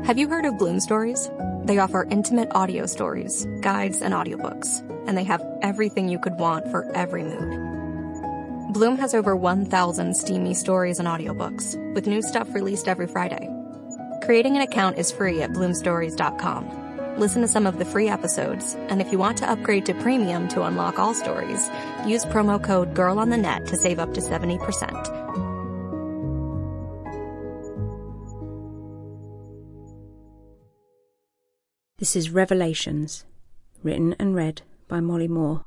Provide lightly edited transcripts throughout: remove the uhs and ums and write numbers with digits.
Have you heard of Bloom Stories? They offer intimate audio stories, guides, and audiobooks, and they have everything you could want for every mood. Bloom has over 1,000 steamy stories and audiobooks, with new stuff released every Friday. Creating an account is free at bloomstories.com. Listen to some of the free episodes, and if you want to upgrade to premium to unlock all stories, use promo code GIRLONTHENET to save up to 70%. This is Revelations, written and read by Molly Moore.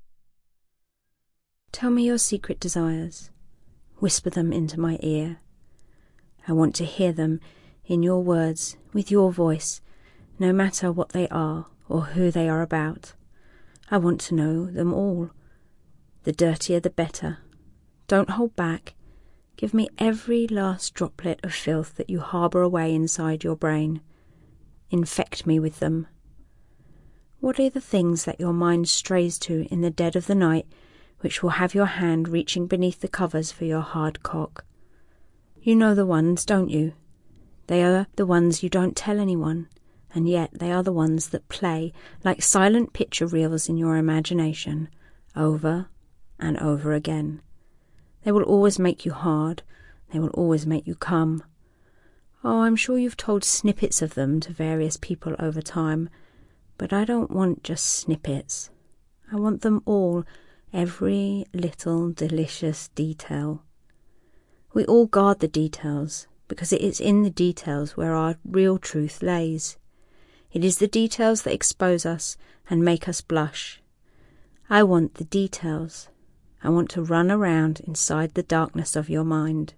Tell me your secret desires. Whisper them into my ear. I want to hear them in your words, with your voice, no matter what they are or who they are about. I want to know them all. The dirtier the better. Don't hold back. Give me every last droplet of filth that you harbour away inside your brain. Infect me with them. What are the things that your mind strays to in the dead of the night which will have your hand reaching beneath the covers for your hard cock? You know the ones, don't you? They are the ones you don't tell anyone, and yet they are the ones that play like silent picture reels in your imagination, over and over again. They will always make you hard. They will always make you come. Oh, I'm sure you've told snippets of them to various people over time, but I don't want just snippets. I want them all, every little delicious detail. We all guard the details, because it is in the details where our real truth lays. It is the details that expose us and make us blush. I want the details. I want to run around inside the darkness of your mind.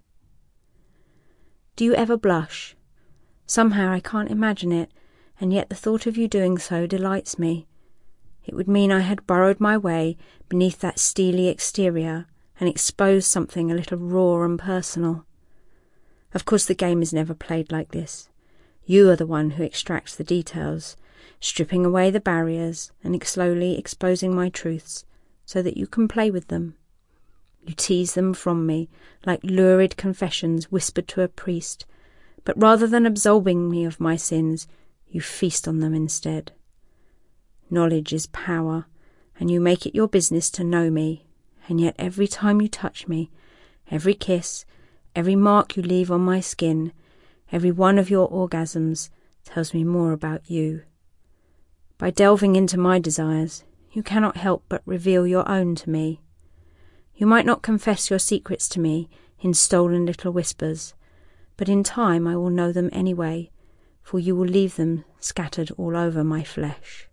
Do you ever blush? Somehow I can't imagine it, and yet the thought of you doing so delights me. It would mean I had burrowed my way beneath that steely exterior and exposed something a little raw and personal. Of course the game is never played like this. You are the one who extracts the details, stripping away the barriers and slowly exposing my truths so that you can play with them. You tease them from me, like lurid confessions whispered to a priest, but rather than absolving me of my sins, you feast on them instead. Knowledge is power, and you make it your business to know me, and yet every time you touch me, every kiss, every mark you leave on my skin, every one of your orgasms tells me more about you. By delving into my desires, you cannot help but reveal your own to me. You might not confess your secrets to me in stolen little whispers, but in time I will know them anyway, for you will leave them scattered all over my flesh.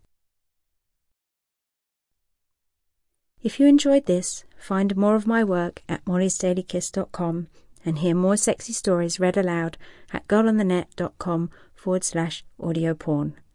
If you enjoyed this, find more of my work at mollysdailykiss.com and hear more sexy stories read aloud at girlonthenet.com/audioporn.